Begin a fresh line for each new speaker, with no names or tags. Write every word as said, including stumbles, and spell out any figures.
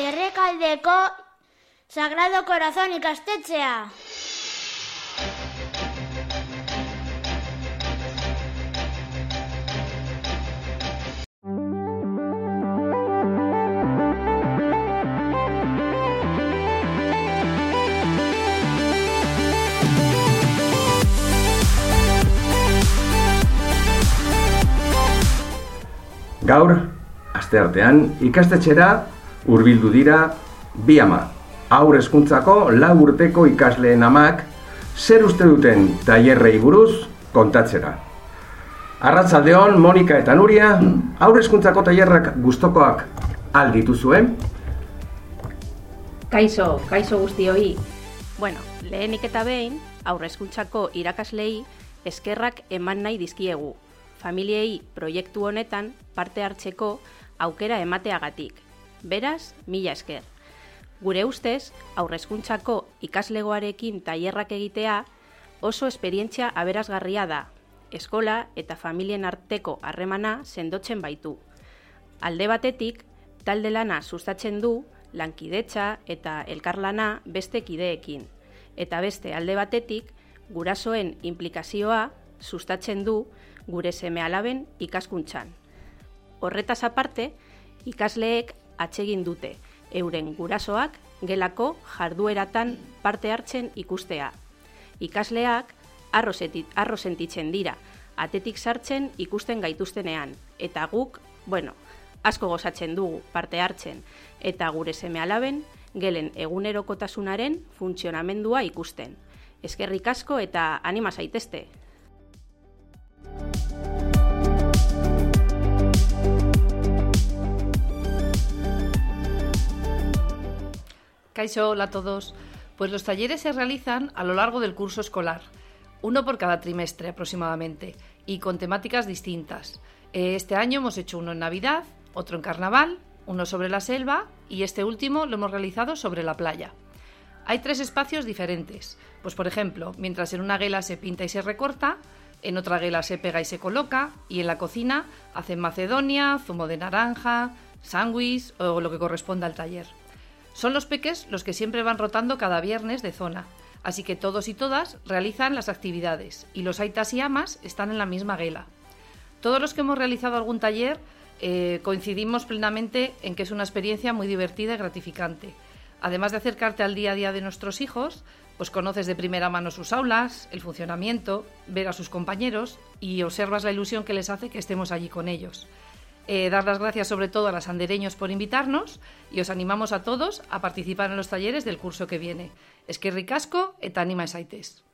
Errekaldeko Sagrado Corazón ikastetxea.
Gaur, asteartean, ikastetxera hurbildu dira bi ama. Haur hezkuntzako lau urteko ikasleen amak zer uste duten tailerrei buruz kontatzera. Arratsaldeon, Monika eta Nuria, haur hezkuntzako tailerrak gustokoak al dituzue?
Kaixo, kaixo guztioi.
Bueno, lehenik eta behin, haur hezkuntzako irakaslei eskerrak eman nahi dizkiegu. Familiei proiektu honetan parte hartzeko aukera emateagatik. Beraz, mila esker. Gure ustez, haur hezkuntzako ikaslegoarekin tailerrak egitea oso esperientzia aberasgarria da. Eskola eta familien arteko harremana sendotzen baitu. Alde batetik, talde lana sustatzen du lankidetza eta elkarlana beste kideekin. Eta beste alde batetik, gurasoen inplikazioa sustatzen du gure seme-alaben ikaskuntzan. Horretaz aparte, ikasleek atsegin dute euren gurasoak gelako jardueratan parte hartzen ikustea. Ikasleak harro sentitzen dira, atetik sartzen ikusten gaituztenean, eta guk, bueno, asko gozatzen dugu parte hartzen, eta gure seme-alaben gelen egunerokotasunaren funtzionamendua ikusten. Eskerrik asko eta anima zaitezte!
Kaixo, hola a todos. Pues los talleres se realizan a lo largo del curso escolar, uno por cada trimestre aproximadamente, y con temáticas distintas. Este año hemos hecho uno en Navidad, otro en Carnaval, uno sobre la selva y este último lo hemos realizado sobre la playa. Hay tres espacios diferentes, pues por ejemplo, mientras en una guela se pinta y se recorta, en otra guela se pega y se coloca, y en la cocina hacen macedonia, zumo de naranja, sándwich o lo que corresponda al taller. Son los peques los que siempre van rotando cada viernes de zona, así que todos y todas realizan las actividades y los aitas y amas están en la misma guela. Todos los que hemos realizado algún taller eh, coincidimos plenamente en que es una experiencia muy divertida y gratificante. Además de acercarte al día a día de nuestros hijos, pues conoces de primera mano sus aulas, el funcionamiento, ver a sus compañeros y observas la ilusión que les hace que estemos allí con ellos. Eh, dar las gracias sobre todo a los andereños por invitarnos y os animamos a todos a participar en los talleres del curso que viene. Eskerrik asko eta anima zaitez.